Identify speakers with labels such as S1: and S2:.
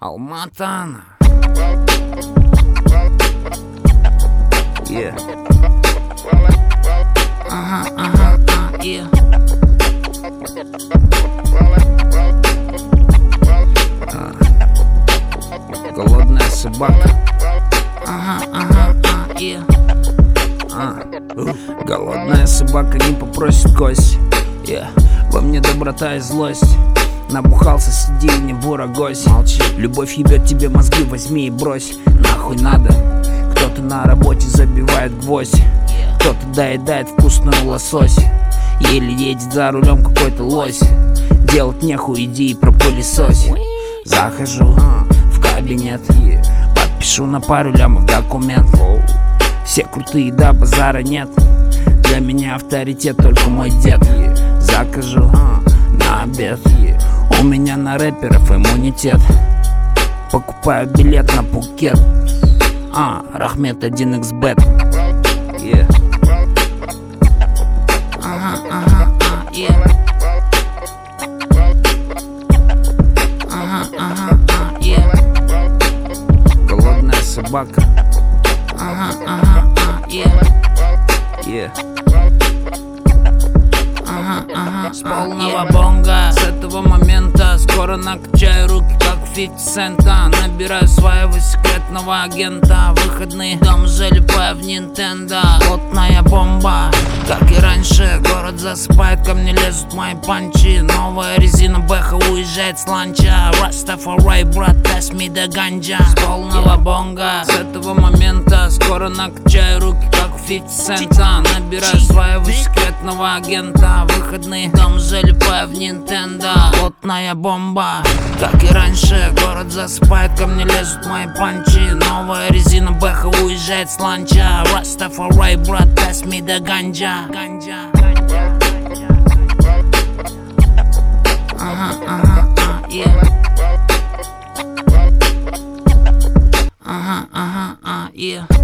S1: Алматана. Yeah. Yeah. Голодная собака. Yeah. Голодная собака не попросит кость. Yeah. Во мне доброта и злость. Набухался, сиди и не бура гость. Молчи, любовь ебет тебе мозги, возьми и брось. Нахуй надо. Кто-то на работе забивает гвоздь, кто-то доедает вкусную лосось. Еле едет за рулем какой-то лось. Делать нехуй, иди и пропылесось. Захожу в кабинет, подпишу на пару лямов документ. Все крутые, да, базара нет. Для меня авторитет только мой дед. Закажу на обед, у меня на рэперов иммунитет. Покупаю билет на Пукет. Рахмет 1xbet. Yeah. Yeah. Голодная собака. Yeah. Yeah. С полного бонга. С этого момента скоро накачаю руки, как 50 цента. Набираю своего секретного агента. Выходные дом залипаю в Nintendo. Плотная бомба, как и раньше. Город засыпает, ко мне лезут мои панчи. Новая резина Бэха уезжает с ланча. Rastafari, брат, pass me the ganja. С полного бонга. С этого момента скоро накачаю руки, как 50 цента. Набираю своего секретного агента. Выходные дом залипаю в Nintendo. Плотная бомба, как и раньше. Город засыпает, ко мне лезут мои панчи. Новая резина Бэха уезжает с ланча. Rastafari, брат, pass me the ganja. Yeah. Yeah.